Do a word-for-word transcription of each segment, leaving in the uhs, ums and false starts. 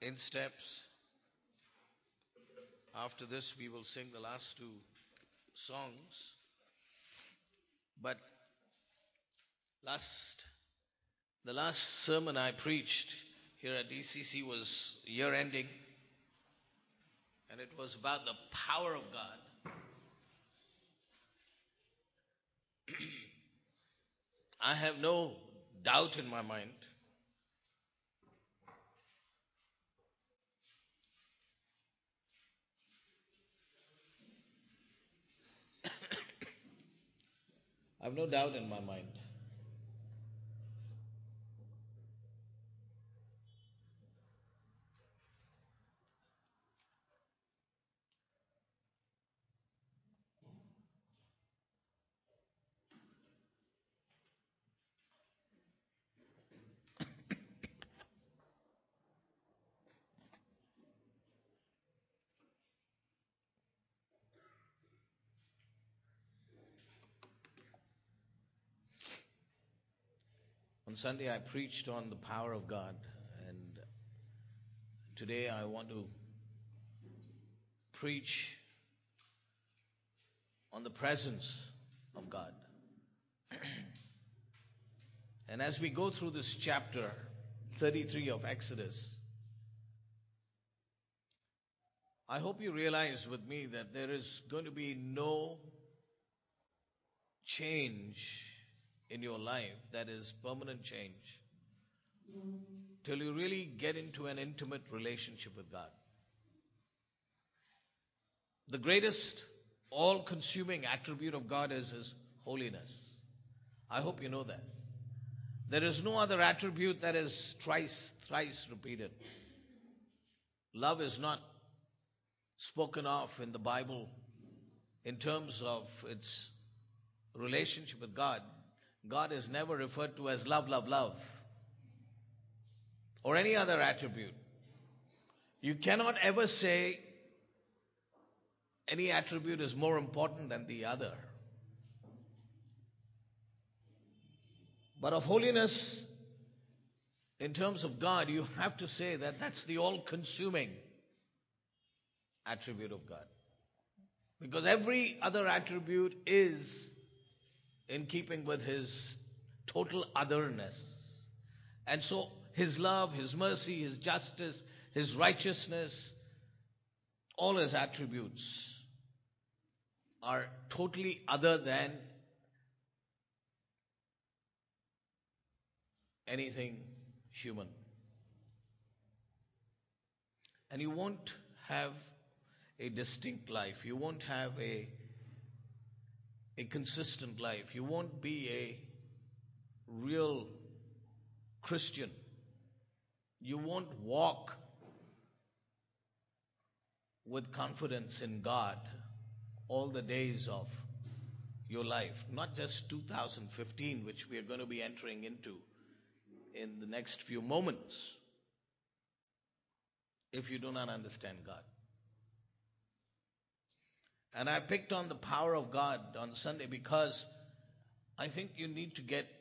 in steps. After this, we will sing the last two songs. But last, the last sermon I preached here at D C C was year ending, and it was about the power of God. I have no doubt in my mind I have no doubt in my mind On Sunday, I preached on the power of God, and today I want to preach on the presence of God. And as we go through this chapter thirty-three of Exodus, I hope you realize with me that there is going to be no change in your life that is permanent change till you really get into an intimate relationship with God. The greatest all-consuming attribute of God is His holiness. I hope you know that. There is no other attribute that is thrice, thrice repeated. Love is not spoken of in the Bible in terms of its relationship with God. God is never referred to as love, love, love, or any other attribute. You cannot ever say any attribute is more important than the other. But of holiness, in terms of God, you have to say that that's the all-consuming attribute of God. Because every other attribute is in keeping with His total otherness. And so His love, His mercy, His justice, His righteousness, all His attributes are totally other than anything human. And you won't have a distinct life. You won't have a, a consistent life. You won't be a real Christian. You won't walk with confidence in God all the days of your life. Not just two thousand fifteen, which we are going to be entering into in the next few moments, if you do not understand God. And I picked on the power of God on Sunday because I think you need to get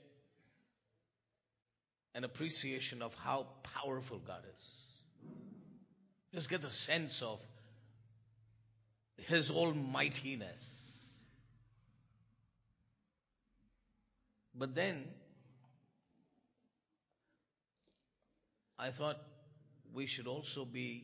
an appreciation of how powerful God is. Just get the sense of His almightiness. But then I thought we should also be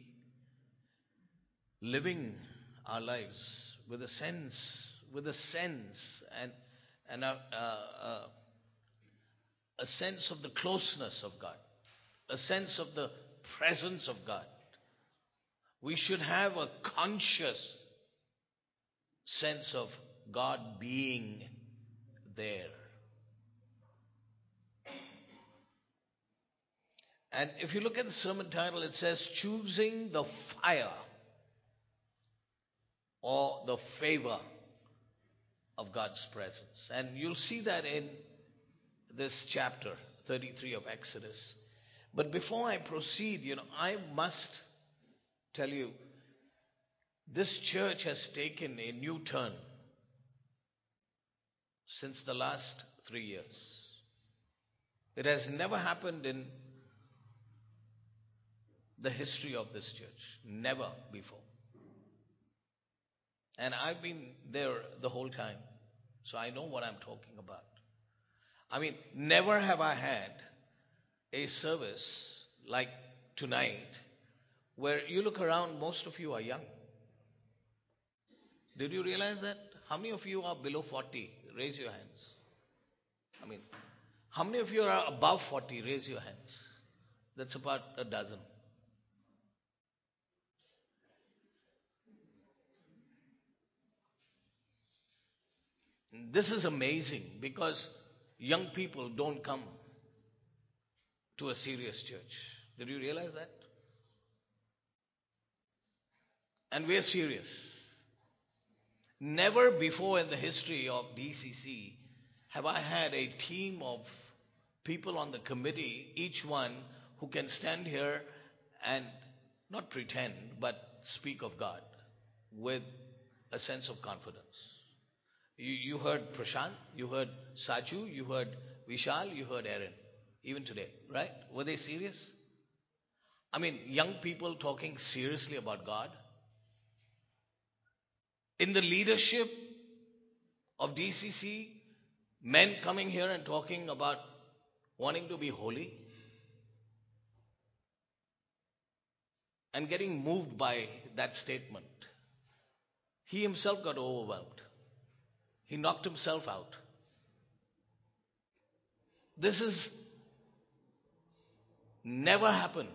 living our lives with a sense, with a sense and and a, a, a, a sense of the closeness of God, a sense of the presence of God. We should have a conscious sense of God being there. And if you look at the sermon title, it says, Choosing the Fire or the Favor of God's Presence. And you'll see that in this chapter thirty-three of Exodus. But before I proceed, you know, I must tell you, this church has taken a new turn since the last three years. It has never happened in the history of this church. Never before. And I've been there the whole time. So I know what I'm talking about. I mean, never have I had a service like tonight where you look around, most of you are young. Did you realize that? How many of you are below forty? Raise your hands. I mean, how many of you are above forty? Raise your hands. That's about a dozen. This is amazing because young people don't come to a serious church. Did you realize that? And we're serious. Never before in the history of D C C have I had a team of people on the committee, each one who can stand here and not pretend, but speak of God with a sense of confidence. You, you heard Prashant, you heard Saju, you heard Vishal, you heard Aaron, even today, right? Were they serious? I mean, young people talking seriously about God. In the leadership of D C C, men coming here and talking about wanting to be holy and getting moved by that statement. He himself got overwhelmed. He knocked himself out. This has never happened.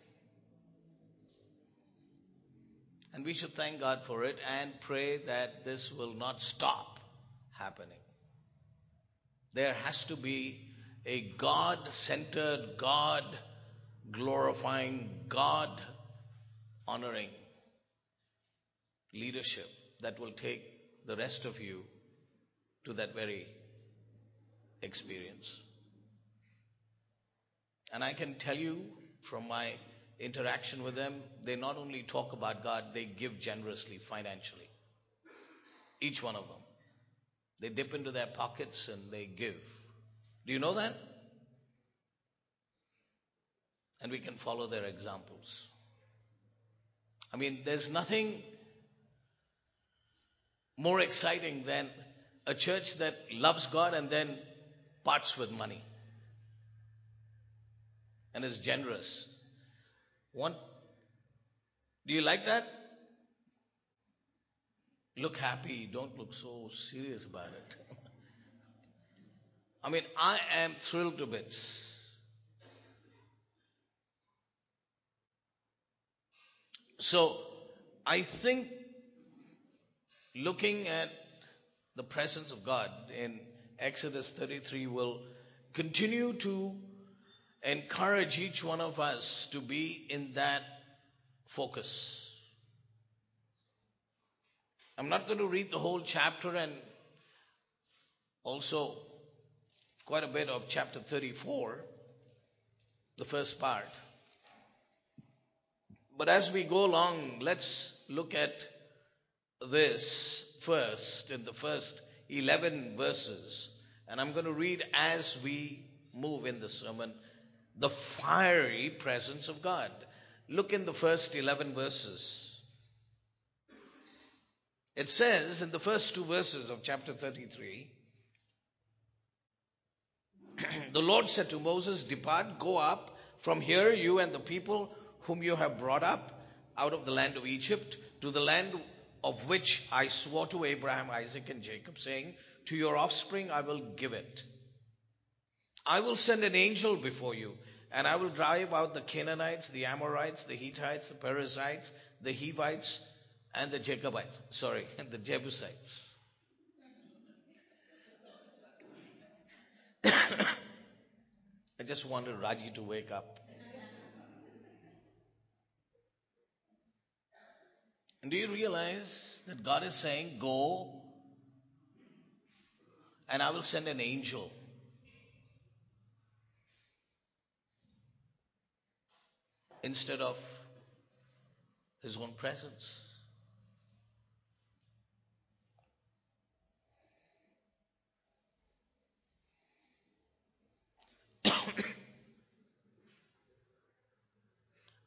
And we should thank God for it and pray that this will not stop happening. There has to be a God-centered, God-glorifying, God-honoring leadership that will take the rest of you to that very experience. And I can tell you from my interaction with them, they not only talk about God, they give generously financially. Each one of them. They dip into their pockets and they give. Do you know that? And we can follow their examples. I mean, there's nothing more exciting than a church that loves God and then parts with money and is generous. One, do you like that? Look happy. Don't look so serious about it. I mean, I am thrilled to bits. So, I think looking at the presence of God in Exodus thirty-three will continue to encourage each one of us to be in that focus. I'm not going to read the whole chapter and also quite a bit of chapter thirty-four, the first part. But as we go along, let's look at this first in the first eleven verses. And I'm going to read as we move in the sermon, the fiery presence of God. Look in the first eleven verses. It says in the first two verses of chapter thirty-three, the Lord said to Moses, "Depart, go up from here, you and the people whom you have brought up out of the land of Egypt, to the land of which I swore to Abraham, Isaac, and Jacob, saying, to your offspring I will give it. I will send an angel before you, and I will drive out the Canaanites, the Amorites, the Hittites, the Perizzites, the Hivites, and the Jacobites." Sorry, the Jebusites. I just wanted Raji to wake up. And do you realize that God is saying, go and I will send an angel. Instead of his own presence.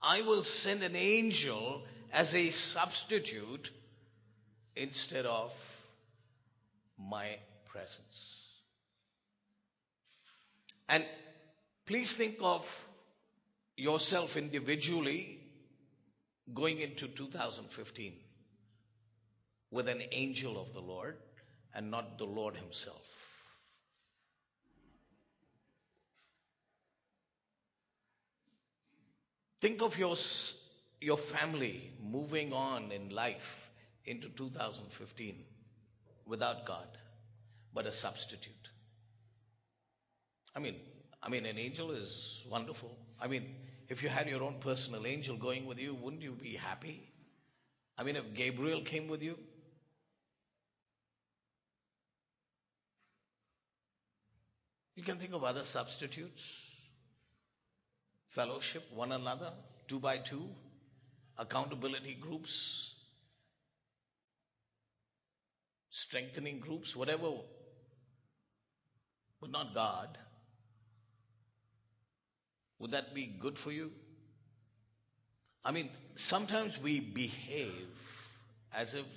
I will send an angel as a substitute instead of my presence. And please think of yourself individually going into two thousand fifteen with an angel of the Lord and not the Lord himself. Think of your, your family moving on in life into two thousand fifteen without God, but a substitute. I mean, I mean, an angel is wonderful. I mean, if you had your own personal angel going with you, wouldn't you be happy? I mean, if Gabriel came with you, you can think of other substitutes. Fellowship, one another, two by two, accountability groups, strengthening groups, whatever, but not God. Would that be good for you? I mean, sometimes we behave as if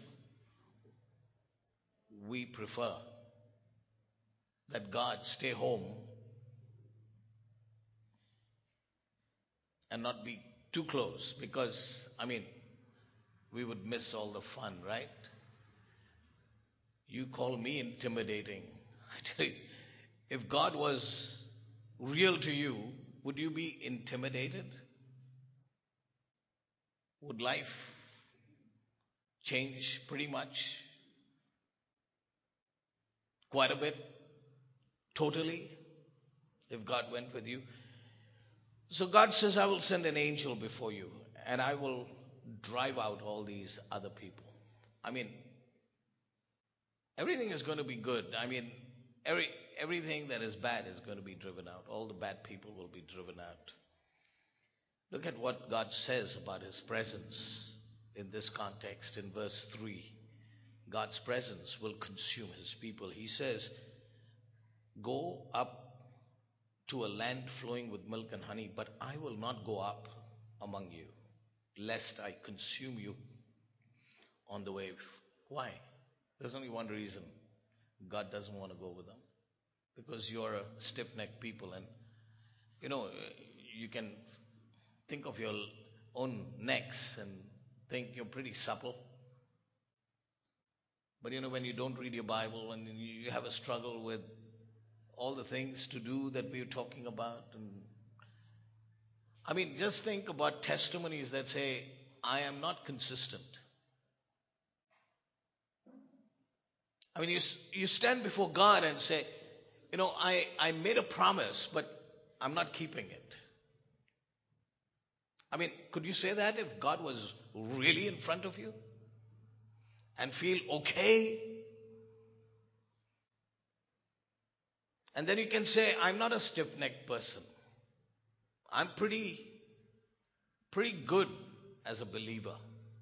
we prefer that God stay home and not be too close, because, I mean, we would miss all the fun, right? You call me intimidating. I tell you, if God was real to you, would you be intimidated? Would life change pretty much? Quite a bit? Totally? If God went with you? So God says, I will send an angel before you and I will drive out all these other people. I mean, everything is going to be good. I mean, every everything that is bad is going to be driven out. All the bad people will be driven out. Look at what God says about his presence in this context in verse three. God's presence will consume his people. He says, go up to a land flowing with milk and honey, but I will not go up among you, lest I consume you on the way. Why? There's only one reason. God doesn't want to go with them. Because you're a stiff-necked people, and you know, you can think of your own necks and think you're pretty supple. But you know, when you don't read your Bible and you have a struggle with all the things to do that we're talking about, and I mean, just think about testimonies that say, I am not consistent. I mean, you, you stand before God and say, you know, I, I made a promise, but I'm not keeping it. I mean, could you say that if God was really in front of you and feel okay? And then you can say, I'm not a stiff-necked person. I'm pretty, pretty good as a believer.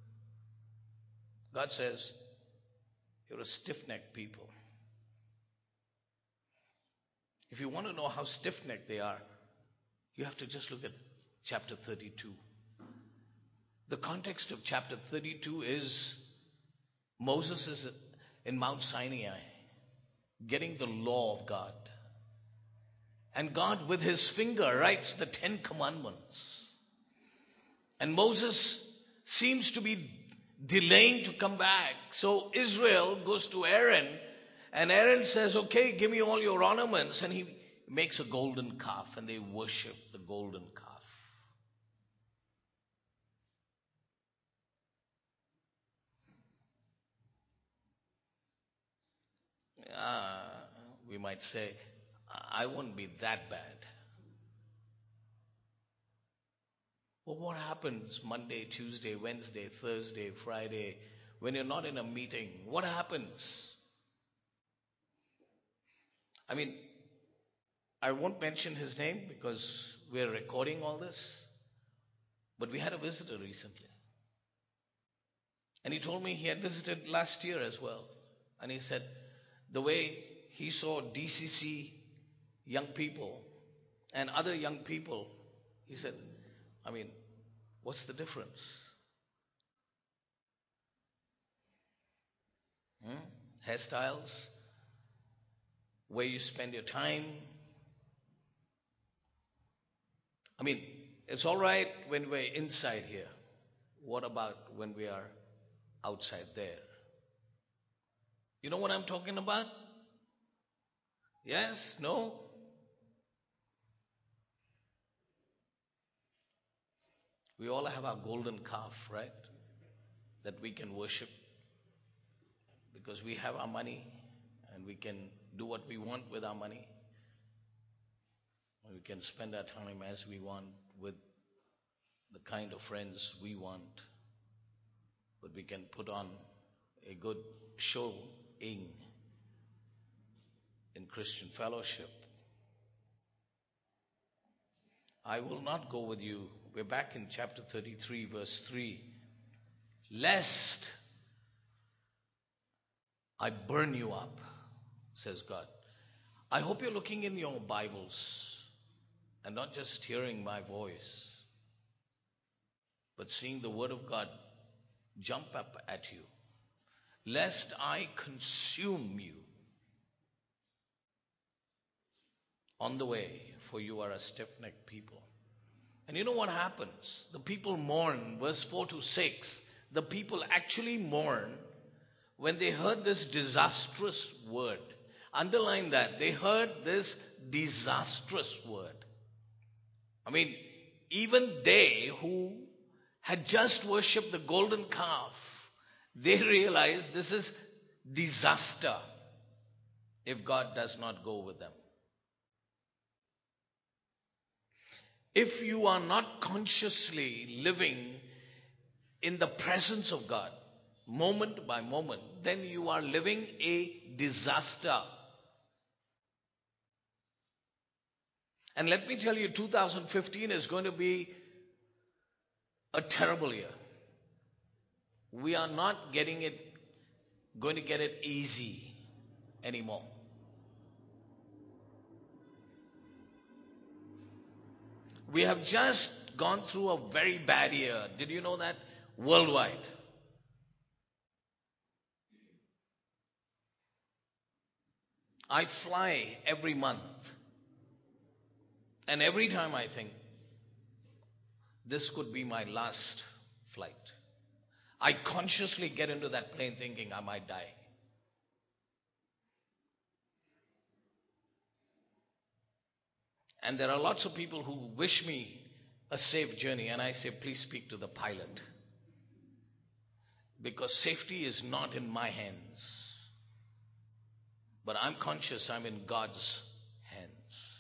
God says, you're a stiff-necked people. If you want to know how stiff-necked they are, you have to just look at chapter thirty-two. The context of chapter thirty-two is Moses is in Mount Sinai getting the law of God. And God with his finger writes the Ten Commandments. And Moses seems to be delaying to come back. So Israel goes to Aaron, and Aaron says, okay, give me all your ornaments. And he makes a golden calf, and they worship the golden calf. Uh, we might say, I won't be that bad. Well, what happens Monday, Tuesday, Wednesday, Thursday, Friday, when you're not in a meeting? What happens? I mean, I won't mention his name because we're recording all this, but we had a visitor recently. And he told me he had visited last year as well. And he said the way he saw D C C young people and other young people, he said, I mean, What's the difference? Hmm? Hairstyles, where you spend your time. I mean, it's all right when we're inside here. What about when we are outside there? You know what I'm talking about? Yes? No? We all have our golden calf, right? That we can worship because we have our money and we can do what we want with our money. We can spend our time as we want with the kind of friends we want. But we can put on a good showing in Christian fellowship. I will not go with you. We're back in chapter thirty-three, verse three. Lest I burn you up, says God. I hope you're looking in your Bibles and not just hearing my voice, but seeing the Word of God jump up at you. Lest I consume you on the way, for you are a stiff-necked people. And you know what happens? The people mourn, verse four to six. The people actually mourn when they heard this disastrous word. Underline that. They heard this disastrous word. I mean, even they who had just worshipped the golden calf, they realized this is disaster if God does not go with them. If you are not consciously living in the presence of God, moment by moment, then you are living a disaster. And let me tell you, two thousand fifteen is going to be a terrible year. We are not getting it, going to get it easy anymore. We have just gone through a very bad year. Did you know that? Worldwide. I fly every month. And every time I think, this could be my last flight. I consciously get into that plane thinking I might die. And there are lots of people who wish me a safe journey, and I say, please speak to the pilot. Because safety is not in my hands. But I'm conscious I'm in God's hands.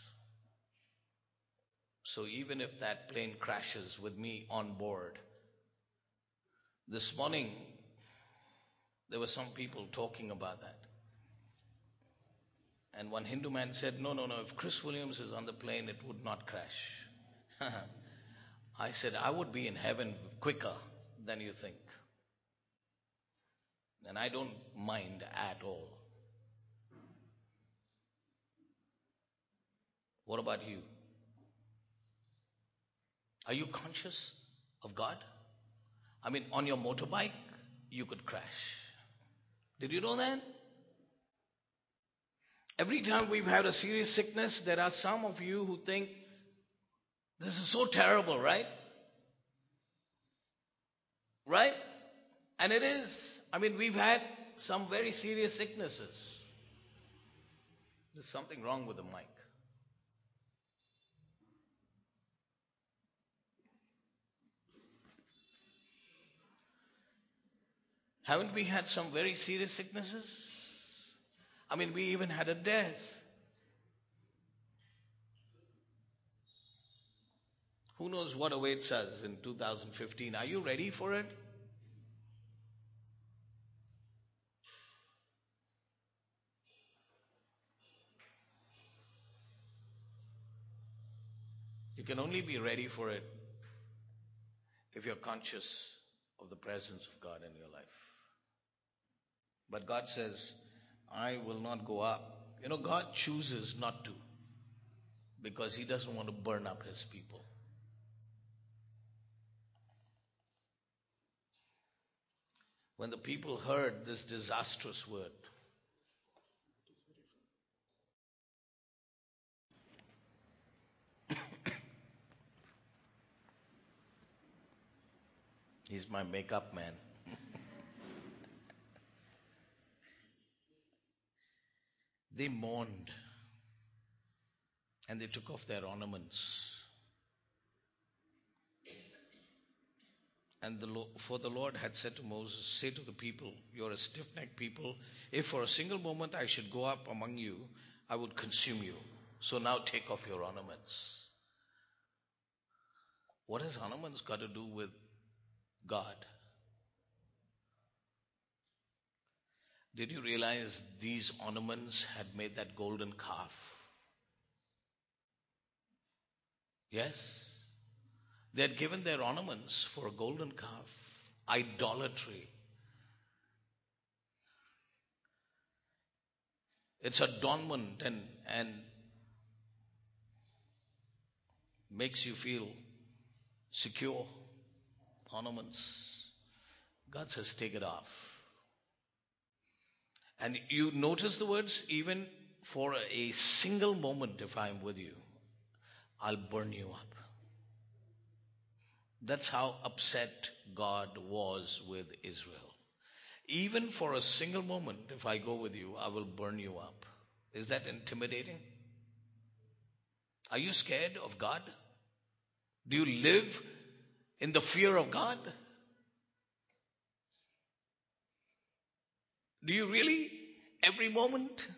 So even if that plane crashes with me on board, this morning there were some people talking about that. And one Hindu man said, no, no, no, if Chris Williams is on the plane, it would not crash. I said, I would be in heaven quicker than you think. And I don't mind at all. What about you? Are you conscious of God? I mean, on your motorbike, you could crash. Did you know that? Every time we've had a serious sickness, there are some of you who think, this is so terrible, right? Right? And it is. I mean, we've had some very serious sicknesses. There's something wrong with the mic. Haven't we had some very serious sicknesses? I mean, we even had a death. Who knows what awaits us in two thousand fifteen? Are you ready for it? You can only be ready for it if you're conscious of the presence of God in your life. But God says, I will not go up. You know, God chooses not to because He doesn't want to burn up His people. When the people heard this disastrous word, he's my makeup man. They mourned and they took off their ornaments. And the, for the Lord had said to Moses, say to the people, you are a stiff-necked people. If for a single moment I should go up among you, I would consume you. So now take off your ornaments. What has ornaments got to do with God? Did you realize these ornaments had made that golden calf? Yes. They had given their ornaments for a golden calf. Idolatry. It's adornment and, and makes you feel secure. Ornaments. God says, take it off. And you notice the words, even for a single moment, if I'm with you, I'll burn you up. That's how upset God was with Israel. Even for a single moment, if I go with you, I will burn you up. Is that intimidating? Are you scared of God? Do you live in the fear of God? Do you really? Every moment?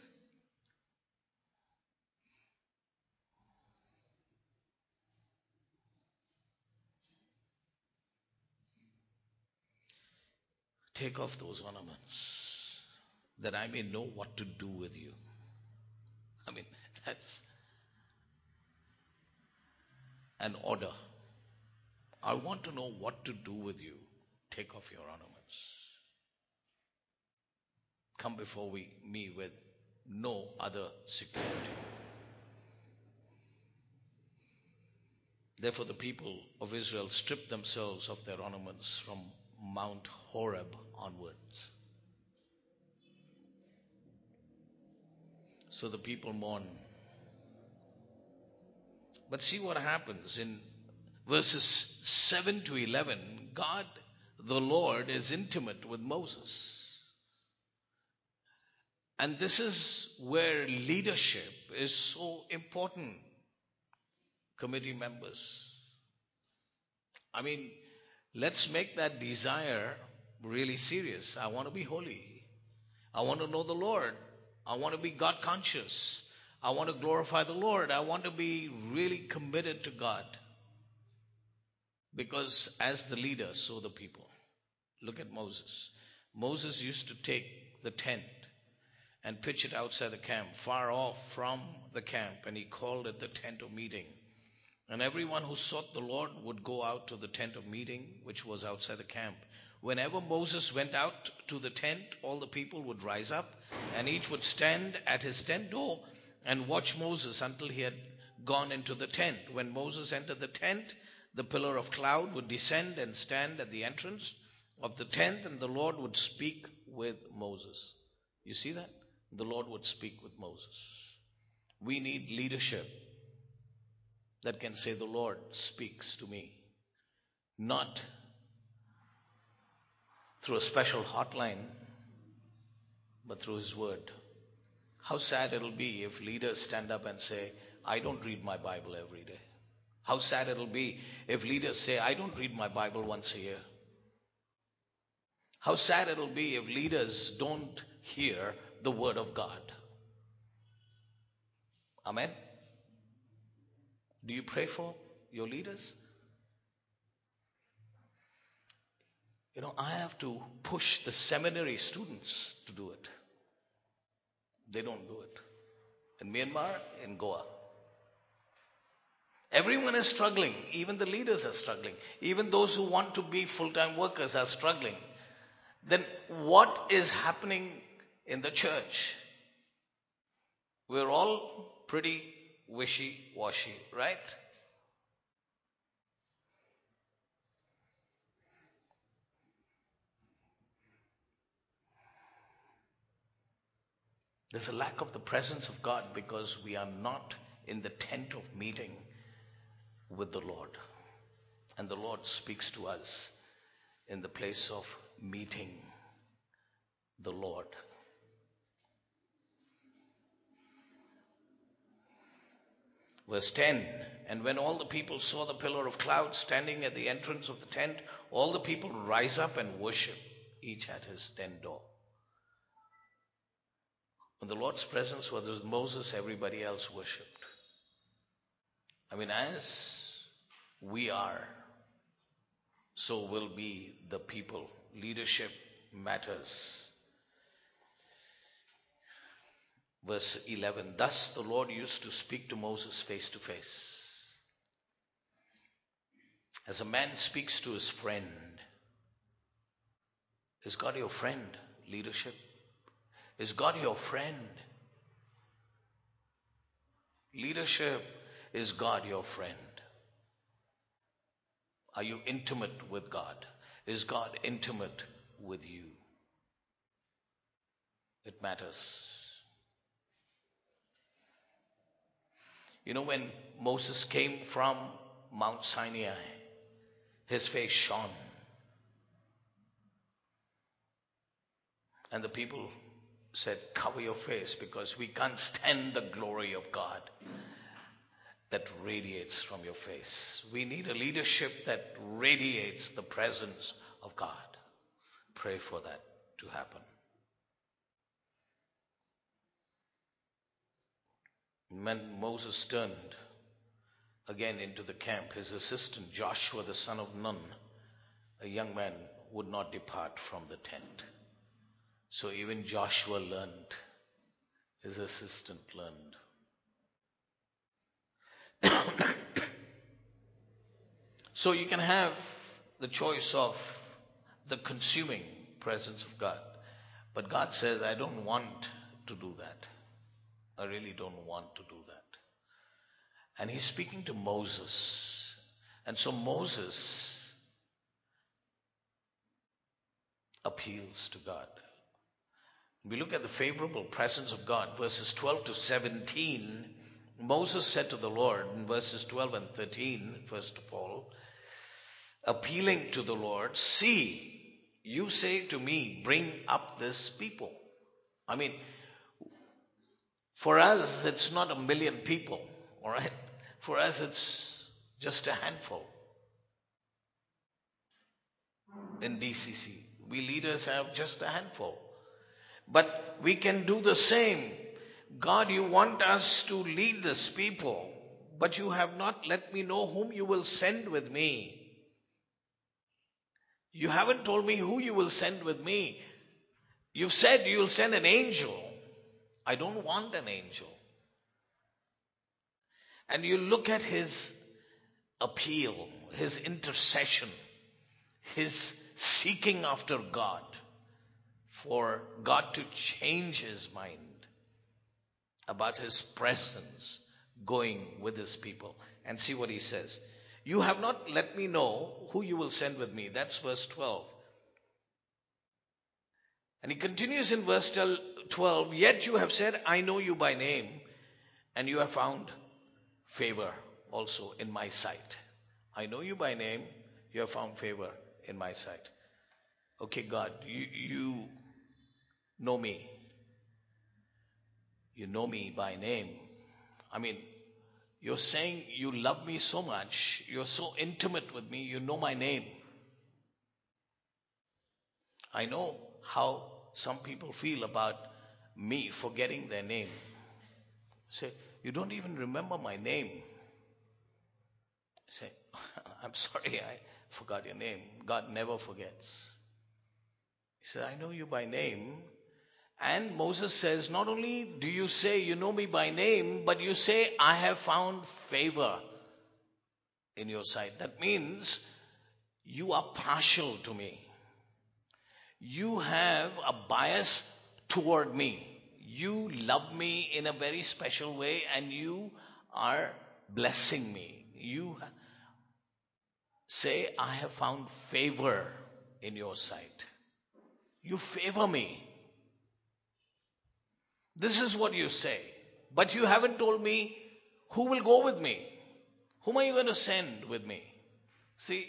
Take off those ornaments that I may know what to do with you. I mean, that's an order. I want to know what to do with you. Take off your ornaments. Come before we, me with no other security. Therefore the people of Israel stripped themselves of their ornaments from Mount Horeb onwards. So the people mourn. But see what happens in verses seven to eleven. God, the Lord, is intimate with Moses. And this is where leadership is so important, committee members. I mean, let's make that desire really serious. I want to be holy. I want to know the Lord. I want to be God conscious. I want to glorify the Lord. I want to be really committed to God. Because as the leader, so the people. Look at Moses. Moses used to take the tent and pitch it outside the camp, far off from the camp, and he called it the tent of meeting. And everyone who sought the Lord would go out to the tent of meeting, which was outside the camp. Whenever Moses went out to the tent, all the people would rise up, and each would stand at his tent door and watch Moses until he had gone into the tent. When Moses entered the tent, the pillar of cloud would descend and stand at the entrance of the tent, and the Lord would speak with Moses. You see that? The Lord would speak with Moses. We need leadership that can say, the Lord speaks to me. Not through a special hotline, but through His Word. How sad it'll be if leaders stand up and say, I don't read my Bible every day. How sad it'll be if leaders say, I don't read my Bible once a year. How sad it'll be if leaders don't hear the Word of God. Amen? Do you pray for your leaders? You know, I have to push the seminary students to do it. They don't do it. In Myanmar, in Goa. Everyone is struggling. Even the leaders are struggling. Even those who want to be full-time workers are struggling. Then what is happening in the church? We're all pretty wishy-washy, right? There's a lack of the presence of God because we are not in the tent of meeting with the Lord. And the Lord speaks to us in the place of meeting the Lord. Verse ten, and when all the people saw the pillar of cloud standing at the entrance of the tent, all the people rise up and worship, each at his tent door. When the Lord's presence was with Moses, everybody else worshipped. I mean, as we are, so will be the people. Leadership matters. Verse eleven, thus the Lord used to speak to Moses face to face, as a man speaks to his friend. Is God your friend, leadership? Is God your friend? Leadership, is God your friend? Are you intimate with God? Is God intimate with you? It matters. You know, when Moses came from Mount Sinai, his face shone. And the people said, cover your face because we can't stand the glory of God that radiates from your face. We need a leadership that radiates the presence of God. Pray for that to happen. When Moses turned again into the camp, his assistant Joshua the son of Nun, a young man, would not depart from the tent. So even Joshua learned, his assistant learned. So you can have the choice of the consuming presence of God. But God says, I don't want to do that. I really don't want to do that. And he's speaking to Moses. And so Moses appeals to God. We look at the favorable presence of God, verses twelve to seventeen. Moses said to the Lord in verses twelve and thirteen, first of all, appealing to the Lord, see, you say to me, bring up this people. I mean, for us, it's not a million people, all right? For us, it's just a handful. In D C C, we leaders have just a handful. But we can do the same. God, you want us to lead this people, but you have not let me know whom you will send with me. You haven't told me who you will send with me. You've said you will send an angel. I don't want an angel. And you look at his appeal, his intercession, his seeking after God, for God to change his mind about his presence going with his people. And see what he says. You have not let me know who you will send with me. That's verse twelve. And he continues in verse twelve, yet you have said, I know you by name, and you have found favor also in my sight. I know you by name, you have found favor in my sight. Okay, God, you, you know me. You know me by name. I mean, you're saying you love me so much, you're so intimate with me, you know my name. I know how some people feel about me forgetting their name. Say, you don't even remember my name. Say, I'm sorry, I forgot your name. God never forgets. He said, I know you by name. And Moses says, not only do you say you know me by name, but you say I have found favor in your sight. That means you are partial to me. You have a bias toward me. You love me in a very special way and you are blessing me. You say, I have found favor in your sight. You favor me. This is what you say. But you haven't told me who will go with me. Whom are you going to send with me? See,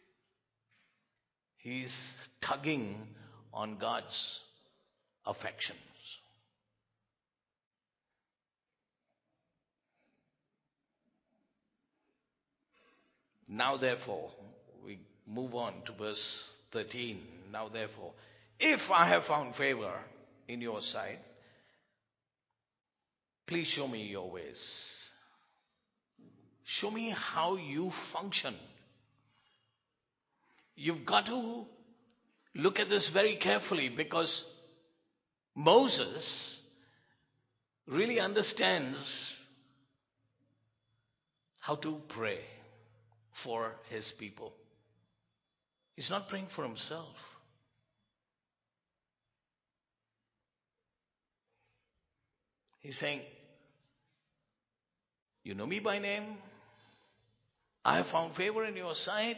he's tugging on God's affections. Now therefore, we move on to verse thirteen. Now therefore, if I have found favor in your sight, please show me your ways. Show me how you function. You've got to look at this very carefully, because Moses really understands how to pray for his people. He's not praying for himself. He's saying, you know me by name. I have found favor in your sight.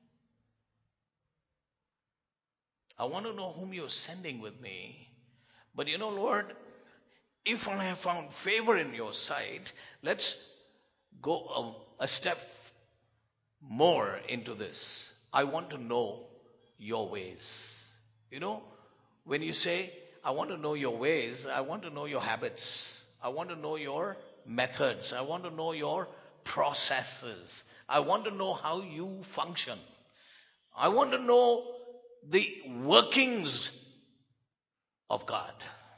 I want to know whom you're sending with me. But you know, Lord, if I have found favor in your sight, let's go a, a step more into this. I want to know your ways. You know, when you say, I want to know your ways, I want to know your habits. I want to know your methods. I want to know your processes. I want to know how you function. I want to know the workings of God.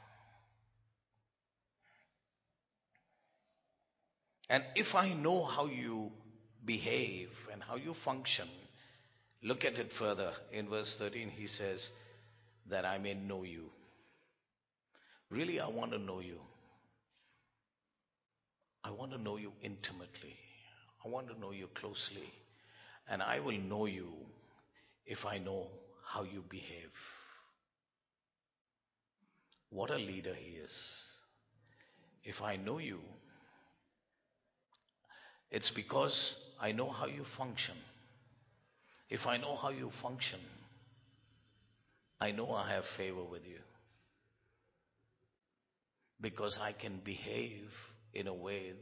And if I know how you behave and how you function, look at it further. In verse thirteen, he says, that I may know you. Really, I want to know you. I want to know you intimately. I want to know you closely. And I will know you if I know how you behave. What a leader he is. If I know you, it's because I know how you function. If I know how you function, I know I have favor with you. Because I can behave in a way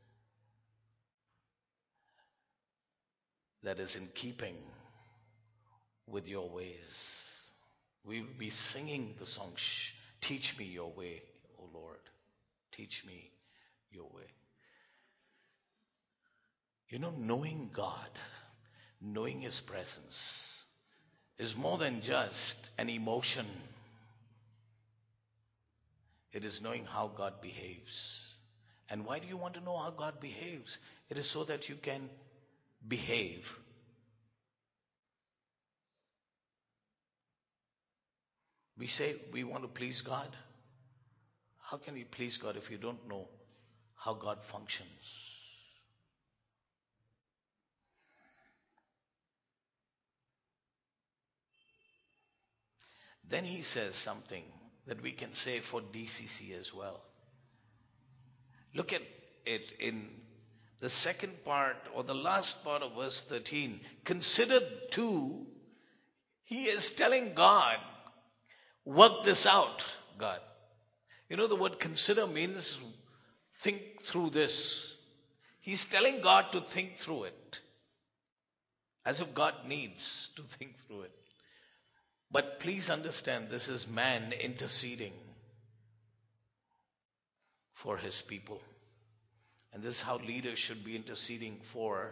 that is in keeping with your ways. We will be singing the song, teach me your way, O Lord. Teach me your way. You know, knowing God, knowing His presence is more than just an emotion. It is knowing how God behaves. And why do you want to know how God behaves? It is so that you can behave. We say we want to please God. How can we please God if you don't know how God functions? Then he says something that we can say for D C C as well. Look at it in the second part or the last part of verse thirteen. Consider too, he is telling God, work this out, God. You know, the word consider means think through this. He's telling God to think through it. As if God needs to think through it. But please understand, this is man interceding for his people. And this is how leaders should be interceding for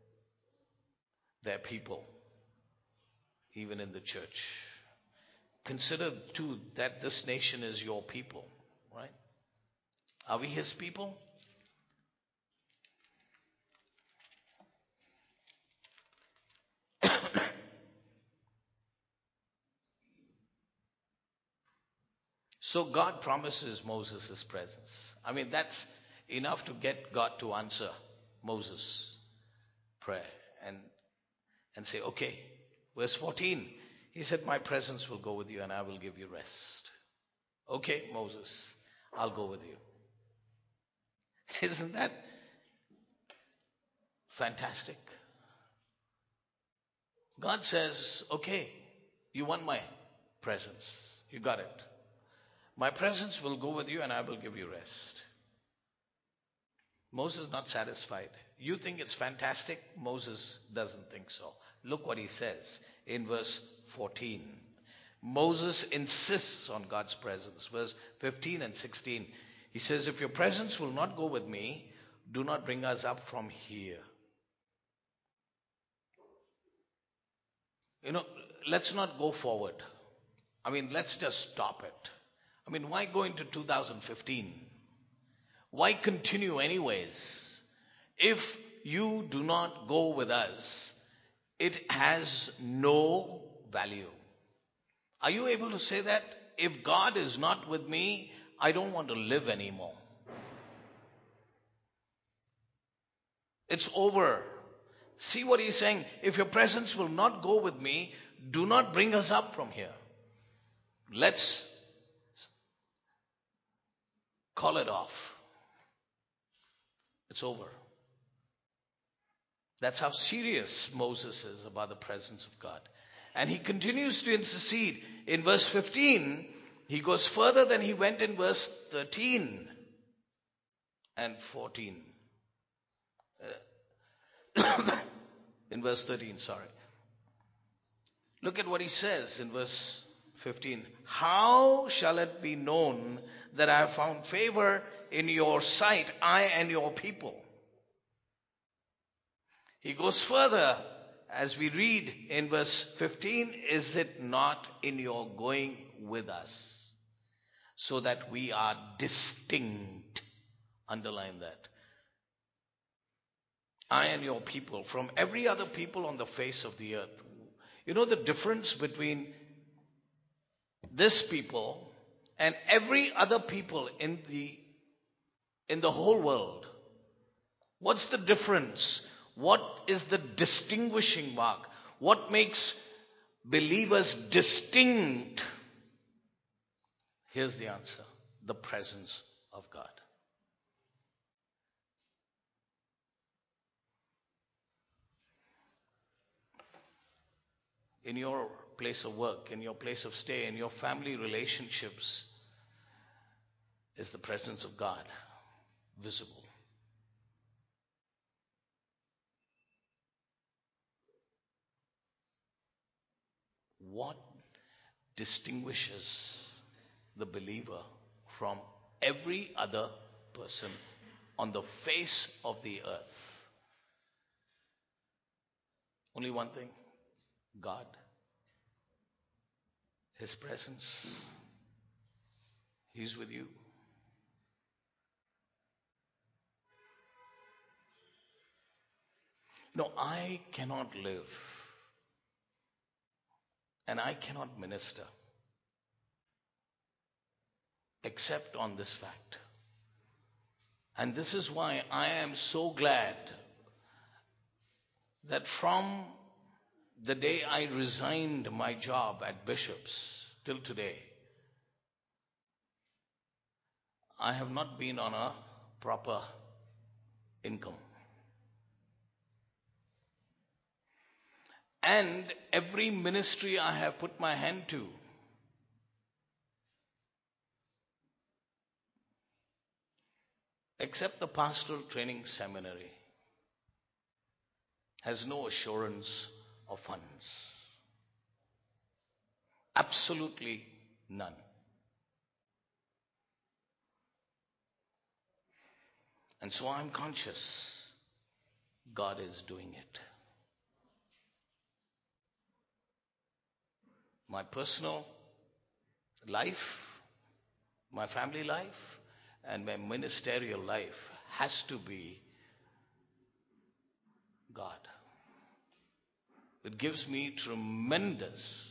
their people, even in the church. Consider too that this nation is your people, right? Are we his people? So God promises Moses his presence. I mean, that's enough to get God to answer Moses' prayer and, and say, okay, verse fourteen, he said, my presence will go with you and I will give you rest. Okay, Moses, I'll go with you. Isn't that fantastic? God says, okay, you want my presence. You got it. My presence will go with you and I will give you rest. Moses is not satisfied. You think it's fantastic? Moses doesn't think so. Look what he says in verse fourteen. Moses insists on God's presence. Verse fifteen and sixteen. He says, if your presence will not go with me, do not bring us up from here. You know, let's not go forward. I mean, let's just stop it. I mean, why go into two thousand fifteen? Why continue anyways? If you do not go with us, it has no value. Are you able to say that? If God is not with me, I don't want to live anymore. It's over. See what he's saying? If your presence will not go with me, do not bring us up from here. Let's call it off. It's over. That's how serious Moses is about the presence of God. And he continues to intercede. In verse fifteen, he goes further than he went in verse thirteen and fourteen. Uh, in verse thirteen, sorry. Look at what he says in verse fifteen. How shall it be known that I have found favor in your sight, I and your people? He goes further as we read in verse fifteen, is it not in your going with us so that we are distinct? Underline that. I and your people from every other people on the face of the earth. You know the difference between this people and every other people in the in the whole world? What's the difference? What is the distinguishing mark? What makes believers distinct? Here's the answer. The presence of God. In your place of work, in your place of stay, in your family relationships, is the presence of God visible? What distinguishes the believer from every other person on the face of the earth? Only one thing. God. His presence. He's with you. No, I cannot live and I cannot minister except on this fact. And this is why I am so glad that from the day I resigned my job at Bishop's till today, I have not been on a proper income. And every ministry I have put my hand to, except the pastoral training seminary, has no assurance of funds. Absolutely none. And so I'm conscious God is doing it. My personal life, my family life, and my ministerial life has to be God. It gives me tremendous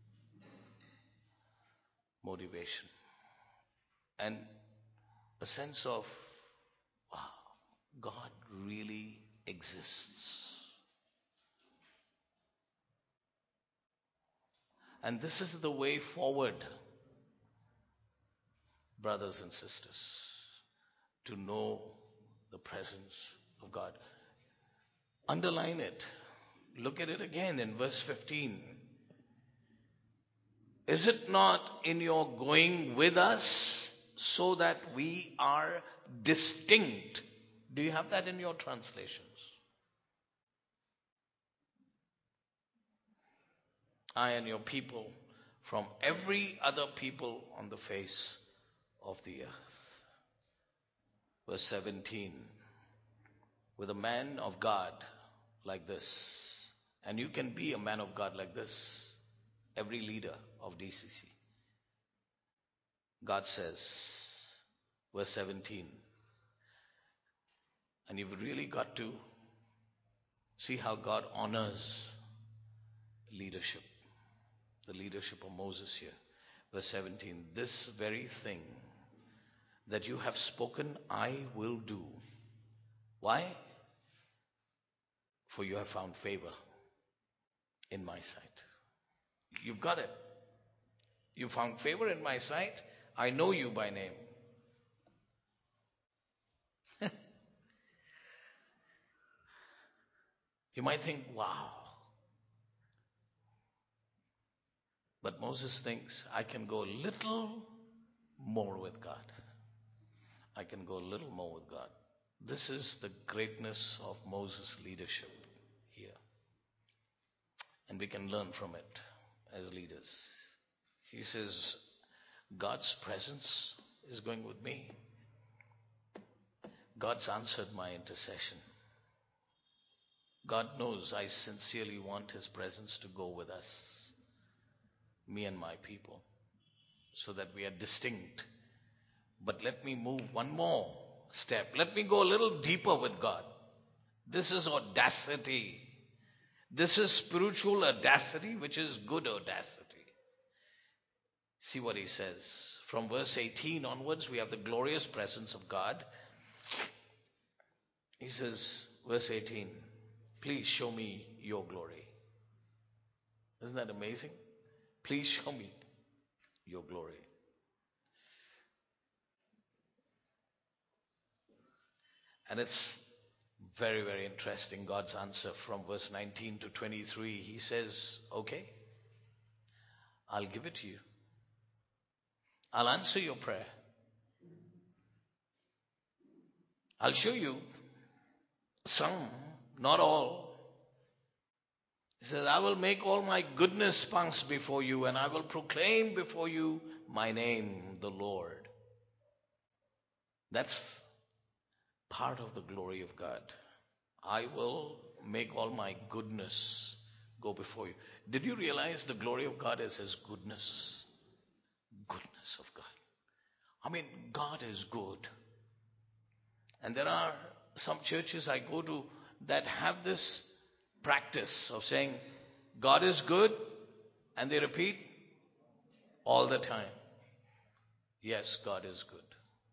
motivation and a sense of, wow, God really exists. And this is the way forward, brothers and sisters, to know the presence of God. Underline it. Look at it again in verse fifteen. Is it not in your going with us so that we are distinct? Do you have that in your translations? I and your people from every other people on the face of the earth. Verse seventeen. With a man of God like this, and you can be a man of God like this, every leader of D C C. God says, verse seventeen, and you've really got to see how God honors leadership, the leadership of Moses here. Verse seventeen, this very thing that you have spoken, I will do. Why? For you have found favor in my sight. You've got it. You found favor in my sight. I know you by name. You might think, wow. But Moses thinks, I can go a little more with God. I can go a little more with God. This is the greatness of Moses' leadership here. And we can learn from it as leaders. He says, God's presence is going with me. God's answered my intercession. God knows I sincerely want His presence to go with us, me and my people, so that we are distinct. But let me move one more step. Let me go a little deeper with God. This is audacity. This is spiritual audacity, which is good audacity. See what he says. From verse eighteen onwards, we have the glorious presence of God. He says, verse eighteen, please show me your glory. Isn't that amazing? Please show me your glory. And it's very, very interesting, God's answer from verse nineteen to twenty-three. He says, okay, I'll give it to you. I'll answer your prayer. I'll show you some, not all. He says, I will make all my goodness pass before you, and I will proclaim before you my name, the Lord. That's part of the glory of God. I will make all my goodness go before you. Did you realize the glory of God is His goodness? Goodness of God. I mean, God is good. And there are some churches I go to that have this practice of saying, God is good, and they repeat all the time. Yes, God is good.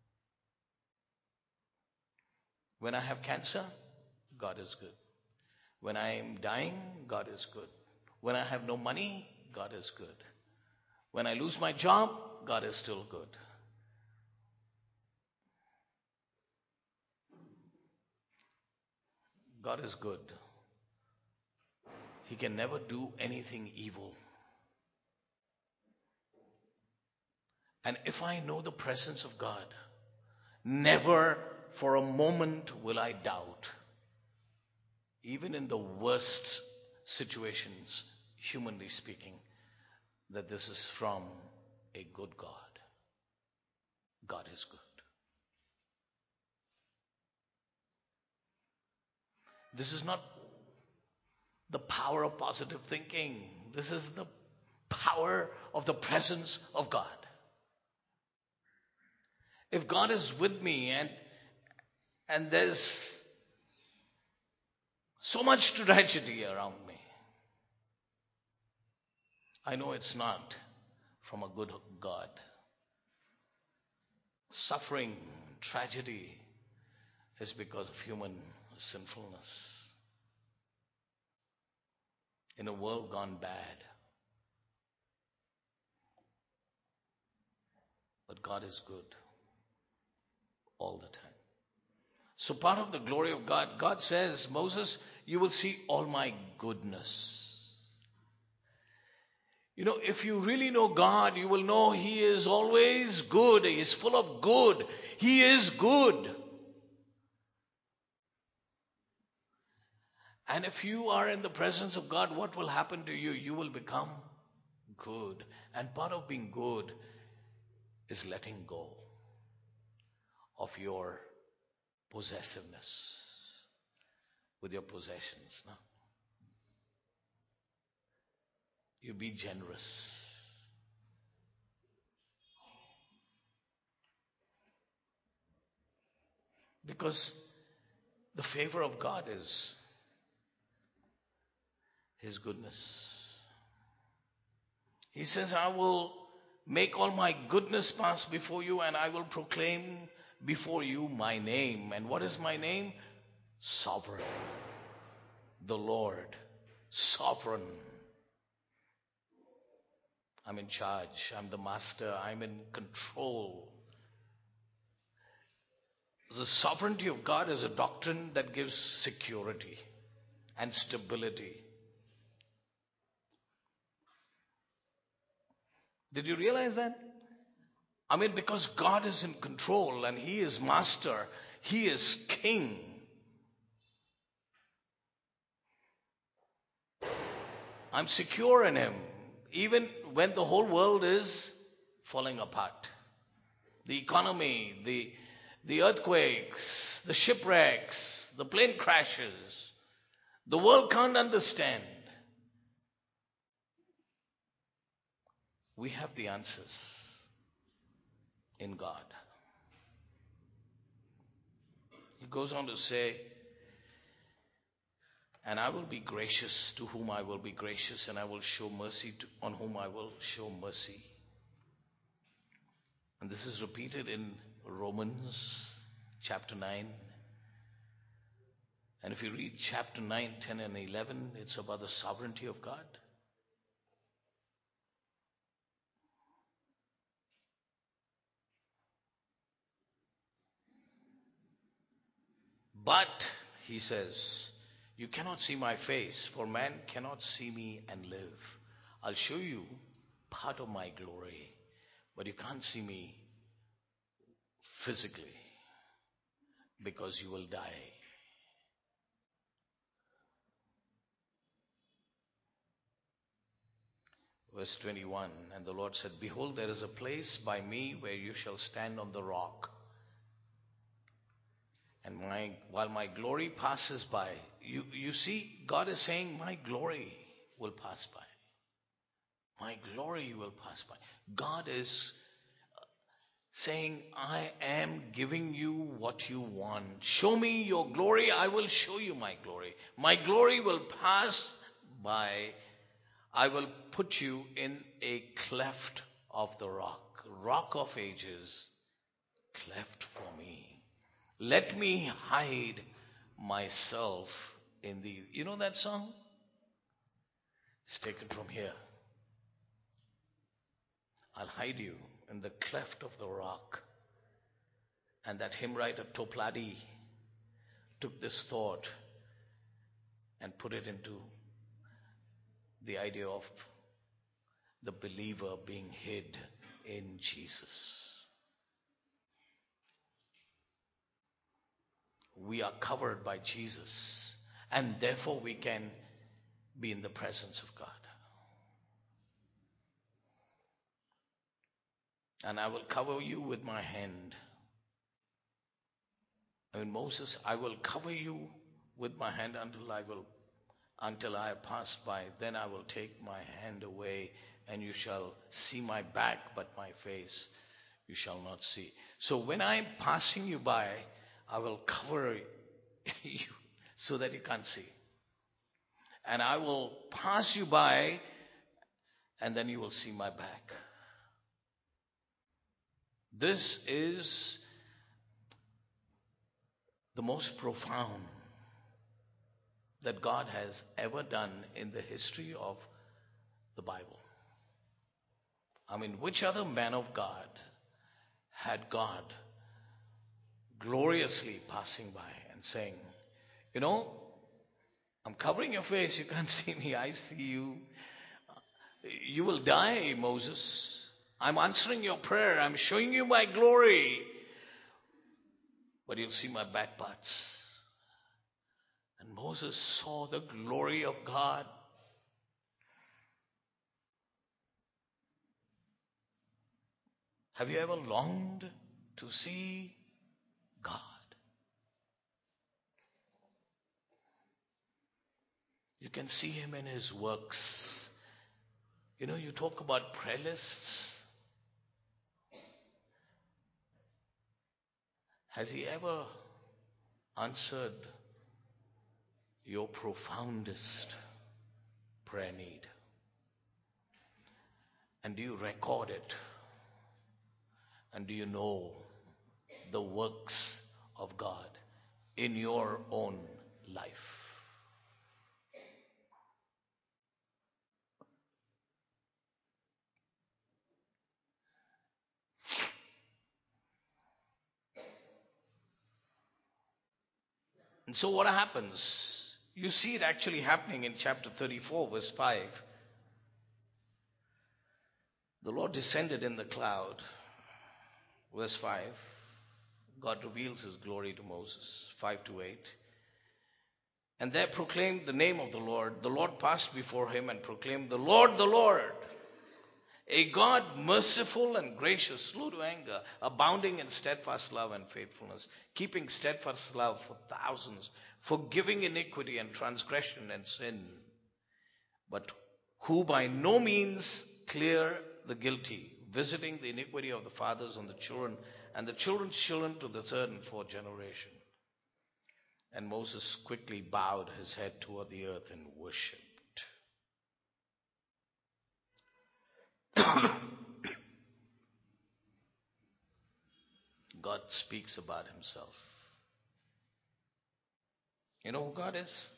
When I have cancer, God is good. When I am dying, God is good. When I have no money, God is good. When I lose my job, God is still good. God is good. He can never do anything evil. And if I know the presence of God, never for a moment will I doubt, even in the worst situations, humanly speaking, that this is from a good God. God is good. This is not the power of positive thinking. This is the power of the presence of God. If God is with me and and there's so much tragedy around me, I know it's not from a good God. Suffering, tragedy is because of human sinfulness. In a world gone bad. But God is good all the time. So part of the glory of God, God says, Moses, you will see all my goodness. You know, if you really know God, you will know He is always good. He is full of good. He is good. And if you are in the presence of God, what will happen to you? You will become good. And part of being good is letting go of your possessiveness with your possessions. No? You be generous. Because the favor of God is His goodness. He says, I will make all my goodness pass before you, and I will proclaim before you my name. And what is my name? Sovereign. The Lord. Sovereign. I'm in charge. I'm the master. I'm in control. The sovereignty of God is a doctrine that gives security and stability. Did you realize that? I mean, because God is in control and He is master, He is king. I'm secure in Him, even when the whole world is falling apart. The economy, the, the earthquakes, the shipwrecks, the plane crashes. The world can't understand. We have the answers in God. He goes on to say, and I will be gracious to whom I will be gracious, and I will show mercy to, on whom I will show mercy. And this is repeated in Romans chapter nine. And if you read chapter nine, ten and eleven, it's about the sovereignty of God. But, he says, you cannot see my face, for man cannot see me and live. I'll show you part of my glory, but you can't see me physically, because you will die. Verse twenty-one, and the Lord said, behold, there is a place by me where you shall stand on the rock. And my, while my glory passes by, you, you see, God is saying, my glory will pass by. My glory will pass by. God is saying, I am giving you what you want. Show me your glory, I will show you my glory. My glory will pass by. I will put you in a cleft of the rock, rock of ages, cleft for me. Let me hide myself in thee. You know that song? It's taken from here. I'll hide you in the cleft of the rock. And that hymn writer Toplady took this thought and put it into the idea of the believer being hid in Jesus. We are covered by Jesus, and therefore we can be in the presence of God. And I will cover you with my hand. I mean, Moses, I will cover you with my hand until I will, until I have passed by. Then I will take my hand away, and you shall see my back, but my face you shall not see. So when I am passing you by, I will cover you so that you can't see. And I will pass you by, and then you will see my back. This is the most profound that God has ever done in the history of the Bible. I mean, which other man of God had God gloriously passing by and saying, you know, I'm covering your face, you can't see me, I see you. You will die, Moses. I'm answering your prayer. I'm showing you my glory. But you'll see my back parts. And Moses saw the glory of God. Have you ever longed to see God? You can see him in his works. You know, you talk about prayer lists. Has he ever answered your profoundest prayer need? And do you record it? And do you know the works of God in your own life? And so what happens? You see it actually happening in chapter thirty-four, verse five. The Lord descended in the cloud. Verse five. God reveals his glory to Moses. five to eight. And there proclaimed the name of the Lord. The Lord passed before him and proclaimed, the Lord, the Lord, a God merciful and gracious, slow to anger, abounding in steadfast love and faithfulness, keeping steadfast love for thousands, forgiving iniquity and transgression and sin, but who by no means clear the guilty, visiting the iniquity of the fathers on the children and the children's children to the third and fourth generation. And Moses quickly bowed his head toward the earth and worshipped. God speaks about himself. You know who God is?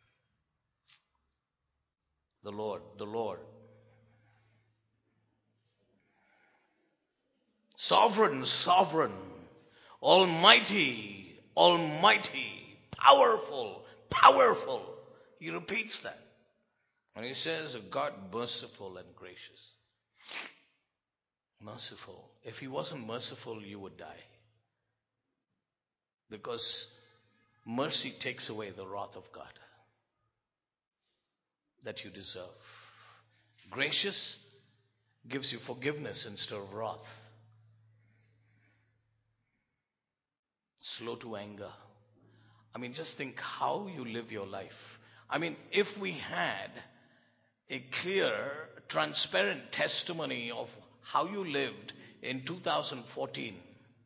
The Lord, the Lord. Sovereign, sovereign, almighty, almighty, powerful, powerful. He repeats that. And he says, a God merciful and gracious. Merciful. If he wasn't merciful, you would die. Because mercy takes away the wrath of God that you deserve. Gracious gives you forgiveness instead of wrath. Slow to anger. I mean, just think how you live your life. I mean, if we had a clear, transparent testimony of how you lived in two thousand fourteen,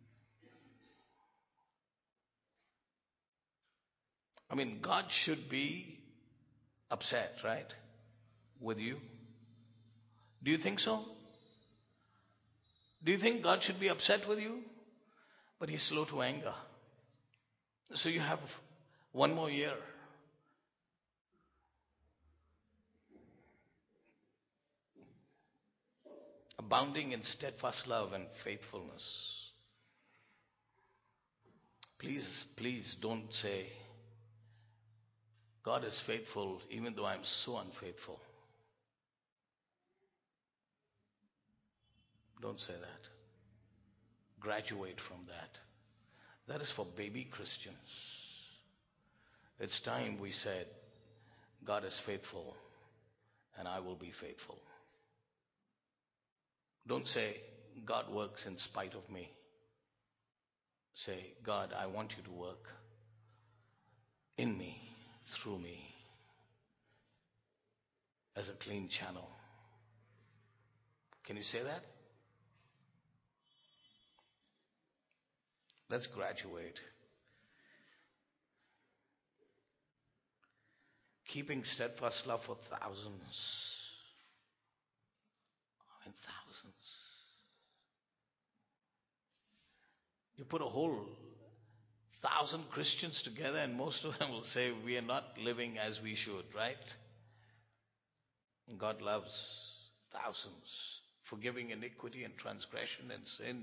I mean, God should be upset, right? With you. Do you think so? Do you think God should be upset with you? But he's slow to anger. So you have one more year. Abounding in steadfast love and faithfulness. Please, please don't say, God is faithful even though I'm so unfaithful. Don't say that. Graduate from that. That is for baby Christians. It's time we said, God is faithful and I will be faithful. Don't say, God works in spite of me. Say, God, I want you to work in me, through me, as a clean channel. Can you say that? Let's graduate. Keeping steadfast love for thousands. I mean, thousands. You put a whole thousand Christians together and most of them will say we are not living as we should, right? And God loves thousands, forgiving iniquity and transgression and sin.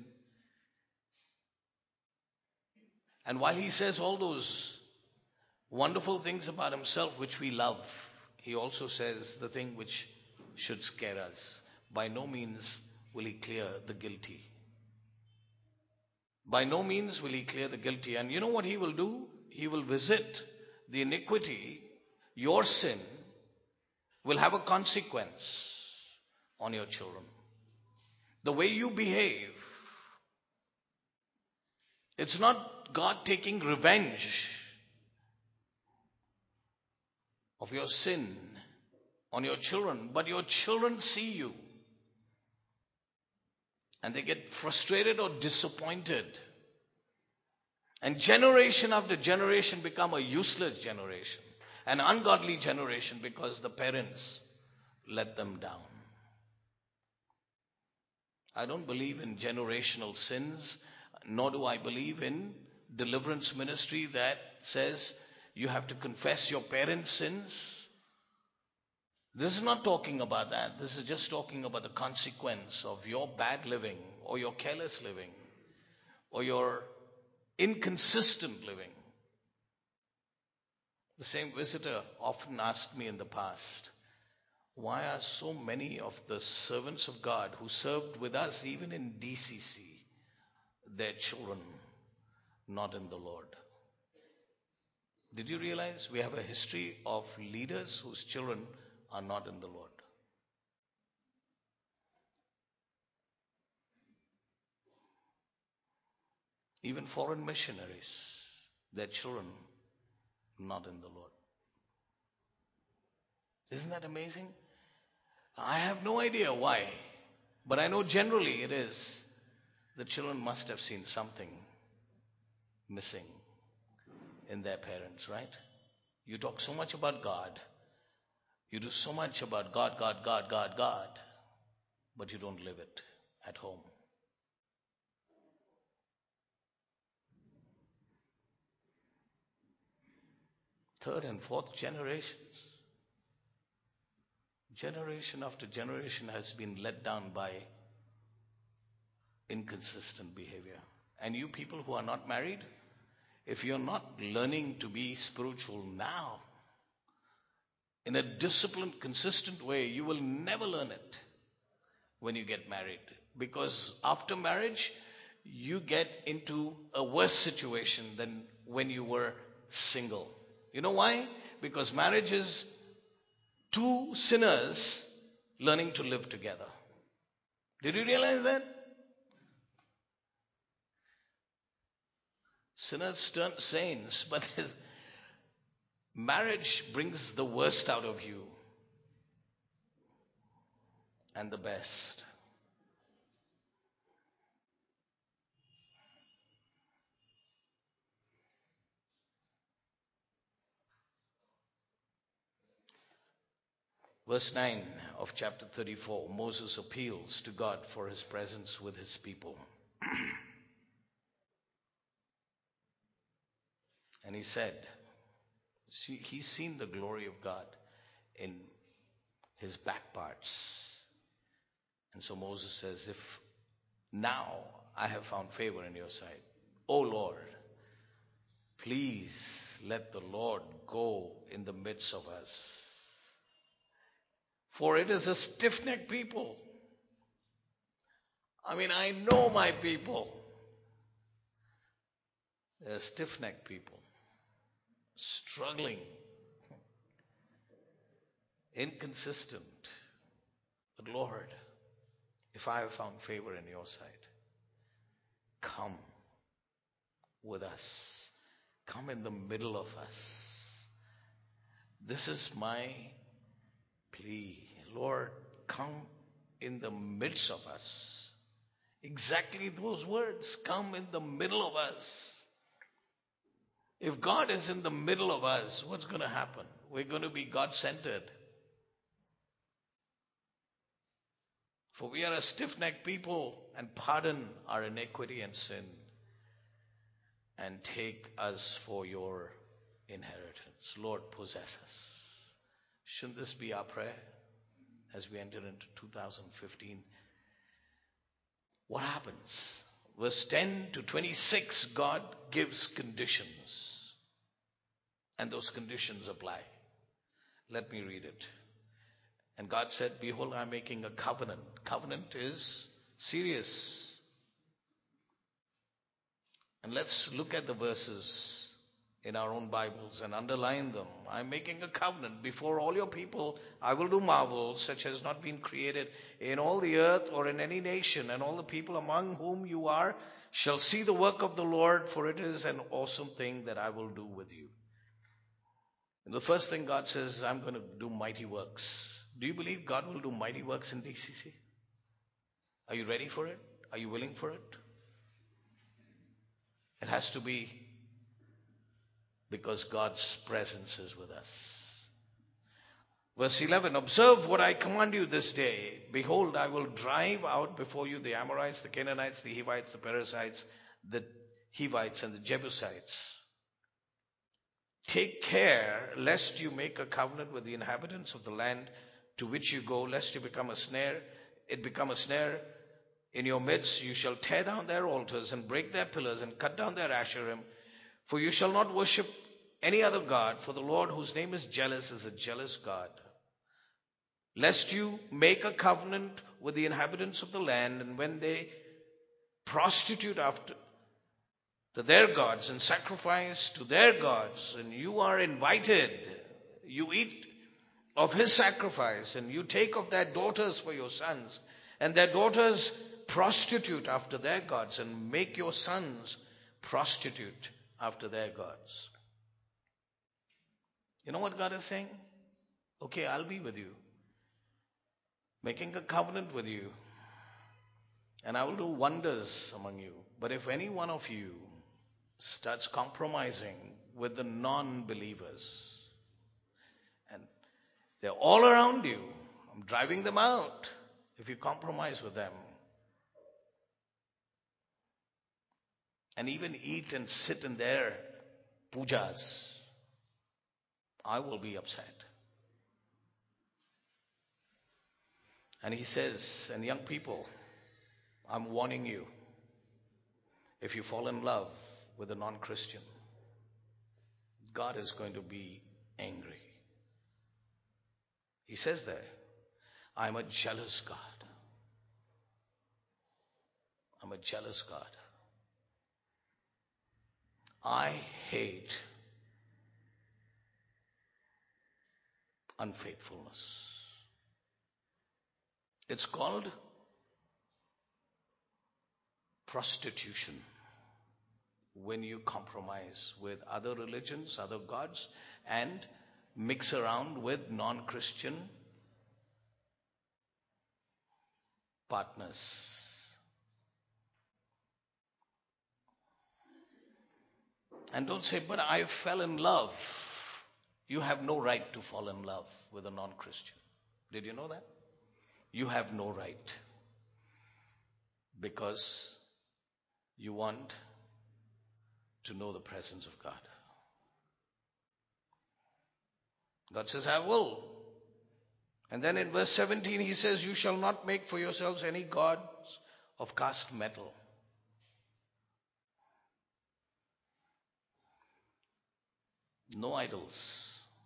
And while he says all those wonderful things about himself which we love, he also says the thing which should scare us. By no means will he clear the guilty. By no means will he clear the guilty. And you know what he will do? He will visit the iniquity. Your sin will have a consequence on your children. The way you behave, it's not God taking revenge of your sin on your children, but your children see you and they get frustrated or disappointed. And generation after generation become a useless generation, an ungodly generation, because the parents let them down. I don't believe in generational sins, nor do I believe in deliverance ministry that says you have to confess your parents' sins. This is not talking about that. This is just talking about the consequence of your bad living or your careless living or your inconsistent living. The same visitor often asked me in the past, why are so many of the servants of God who served with us even in D C C, their children not in the Lord? Did you realize we have a history of leaders whose children are not in the Lord? Even foreign missionaries, their children not in the Lord. Isn't that amazing? I have no idea why, but I know generally it is. The children must have seen something missing in their parents, right? You talk so much about God. You do so much about God, God, God, God, God, but you don't live it at home. Third and fourth generations. Generation after generation has been let down by inconsistent behavior. And you people who are not married, if you're not learning to be spiritual now, in a disciplined, consistent way, you will never learn it when you get married. Because after marriage, you get into a worse situation than when you were single. You know why? Because marriage is two sinners learning to live together. Did you realize that? Sinners turn saints, but marriage brings the worst out of you and the best. Verse nine of chapter thirty-four, Moses appeals to God for his presence with his people. And he said, see, he's seen the glory of God in his back parts. And so Moses says, if now I have found favor in your sight, O Lord, please let the Lord go in the midst of us. For it is a stiff-necked people. I mean, I know my people. They're stiff-necked people. Struggling. Inconsistent. But Lord, if I have found favor in your sight, come with us. Come in the middle of us. This is my plea. Lord, come in the midst of us. Exactly those words. Come in the middle of us. If God is in the middle of us, what's going to happen? We're going to be God-centered. For we are a stiff-necked people, and pardon our iniquity and sin, and take us for your inheritance. Lord, possess us. Shouldn't this be our prayer as we enter into two thousand fifteen? What happens? Verse ten to twenty-six, God gives conditions. And those conditions apply. Let me read it. And God said, behold, I'm making a covenant. Covenant is serious. And let's look at the verses in our own Bibles and underline them. I'm making a covenant. Before all your people, I will do marvels such as not been created in all the earth or in any nation. And all the people among whom you are shall see the work of the Lord, for it is an awesome thing that I will do with you. And the first thing God says, I'm going to do mighty works. Do you believe God will do mighty works in D C C? Are you ready for it? Are you willing for it? It has to be because God's presence is with us. Verse eleven, observe what I command you this day. Behold, I will drive out before you the Amorites, the Canaanites, the Hivites, the Perizzites, the Hivites, and the Jebusites. Take care lest you make a covenant with the inhabitants of the land to which you go, lest you become a snare, it become a snare in your midst. You shall tear down their altars and break their pillars and cut down their Asherim. For you shall not worship any other God, for the Lord, whose name is jealous, is a jealous God. Lest you make a covenant with the inhabitants of the land, and when they prostitute after to their gods and sacrifice to their gods, and you are invited, you eat of his sacrifice, and you take of their daughters for your sons, and their daughters prostitute after their gods, and make your sons prostitute after their gods. You know what God is saying? Okay, I'll be with you, making a covenant with you, and I will do wonders among you. But if any one of you starts compromising with the non-believers, and they're all around you, I'm driving them out. If you compromise with them and even eat and sit in their pujas, I will be upset. And he says, and young people, I'm warning you, if you fall in love with a non-Christian, God is going to be angry. He says there, I'm a jealous God. I'm a jealous God. I hate unfaithfulness. It's called prostitution. When you compromise with other religions, other gods, and mix around with non-Christian partners. And don't say, but I fell in love. You have no right to fall in love with a non-Christian. Did you know that? You have no right. Because you want to know the presence of God. God says, I will. And then in verse seventeen, he says, you shall not make for yourselves any gods of cast metal. No idols.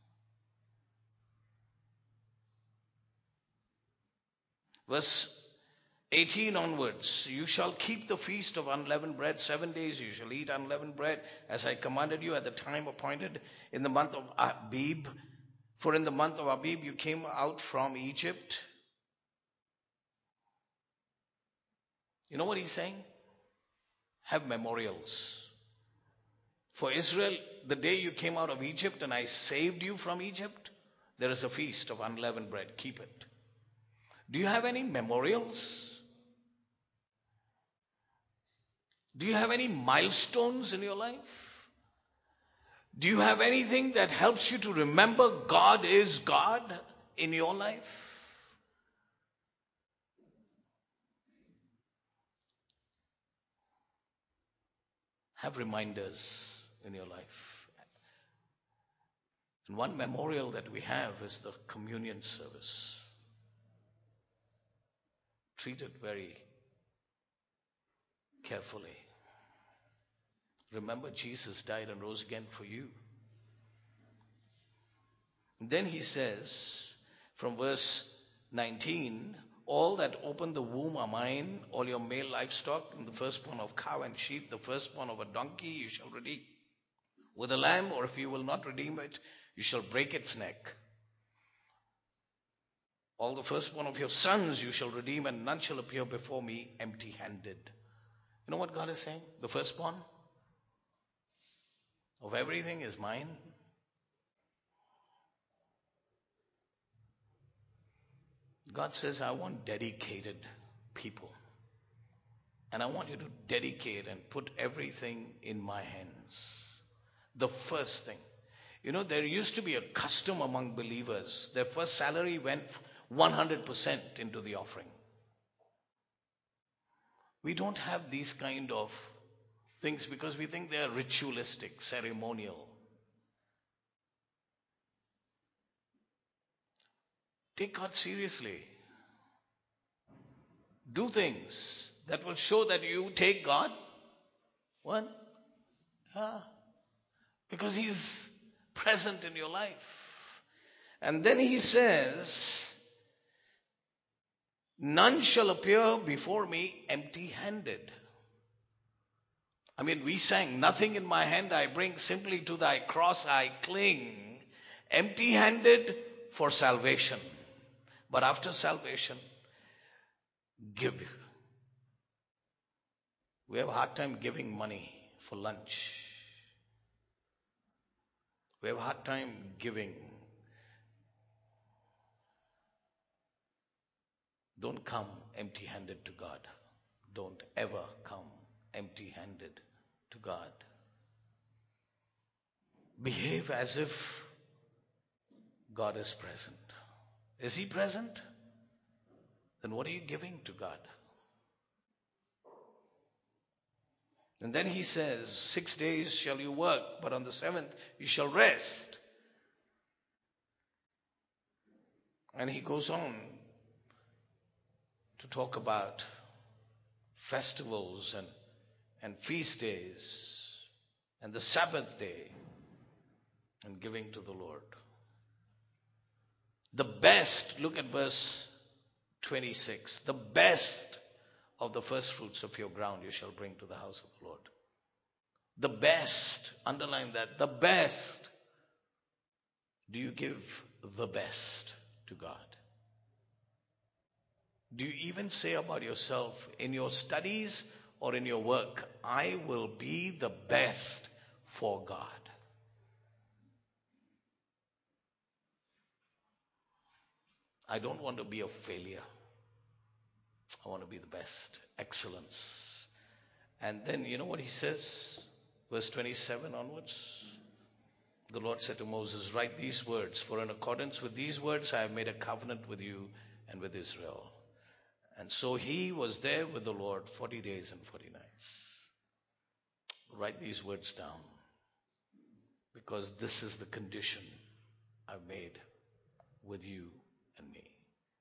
Verse eighteen onwards, you shall keep the feast of unleavened bread. Seven days you shall eat unleavened bread, as I commanded you at the time appointed in the month of Abib. For in the month of Abib you came out from Egypt. You know what he's saying? Have memorials. For Israel, the day you came out of Egypt and I saved you from Egypt, there is a feast of unleavened bread. Keep it. Do you have any memorials? Do you have any milestones in your life? Do you have anything that helps you to remember God is God in your life? Have reminders in your life. And one memorial that we have is the communion service. Treat it very carefully. Remember, Jesus died and rose again for you. And then he says, from verse nineteen, all that open the womb are mine, all your male livestock, and the firstborn of cow and sheep, the firstborn of a donkey you shall redeem. With a lamb, or if you will not redeem it, you shall break its neck. All the firstborn of your sons you shall redeem, and none shall appear before me empty-handed. You know what God is saying? The firstborn of everything is mine. God says, I want dedicated people. And I want you to dedicate and put everything in my hands. The first thing. You know, there used to be a custom among believers. Their first salary went one hundred percent into the offering. We don't have these kind of things because we think they are ritualistic, ceremonial. Take God seriously. Do things that will show that you take God. What? Yeah. Because He's present in your life. And then He says, none shall appear before me empty-handed. I mean, we sang, nothing in my hand I bring, simply to thy cross I cling. Empty-handed for salvation. But after salvation, give. We have a hard time giving money for lunch. We have a hard time giving. Don't come empty-handed to God. Don't ever come empty-handed to God. Behave as if God is present. Is He present? Then what are you giving to God? And then He says, six days shall you work, but on the seventh you shall rest. And He goes on to talk about festivals and, and feast days and the Sabbath day and giving to the Lord. The best, look at verse twenty-six, the best of the first fruits of your ground you shall bring to the house of the Lord. The best, underline that, the best. Do you give the best to God? Do you even say about yourself in your studies or in your work, I will be the best for God? I don't want to be a failure. I want to be the best. Excellence. And then you know what He says? Verse twenty-seven onwards. The Lord said to Moses, write these words, for in accordance with these words I have made a covenant with you and with Israel. And so he was there with the Lord forty days and forty nights. Write these words down, because this is the condition I've made with you and me.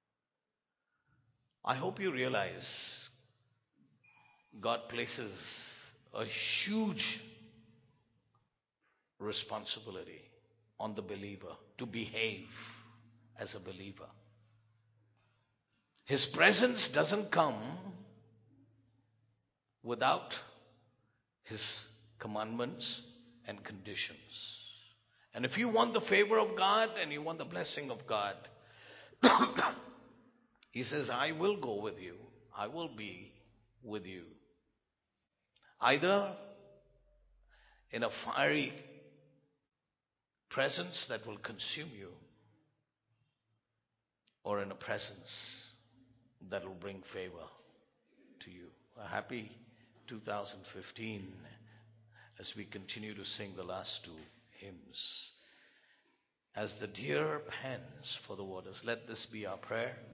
I hope you realize God places a huge responsibility on the believer to behave as a believer. His presence doesn't come without His commandments and conditions. And if you want the favor of God and you want the blessing of God, He says, I will go with you. I will be with you. Either in a fiery presence that will consume you, or in a presence that will bring favor to you. A happy two thousand fifteen as we continue to sing the last two hymns. As the deer pants for the waters, let this be our prayer.